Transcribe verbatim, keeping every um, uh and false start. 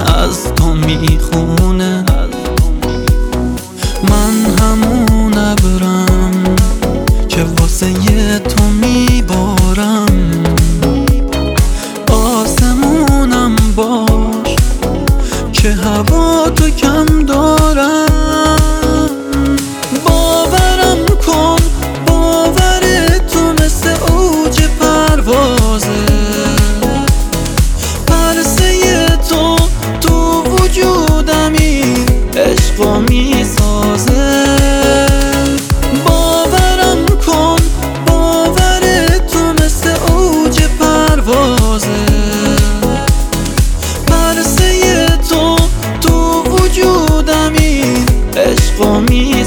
از تو میخونه. من همون ابرم که واسه تو میبارم، آسمونم باش که هوا تو کم دارم. باورم کن باور تو مثل اوج پروازه، پرسه تو تو وجودمی عشقو میسازه. باورم کن باور تو مثل اوج پروازه، پرسه تو تو وجودمی عشقو میسازه.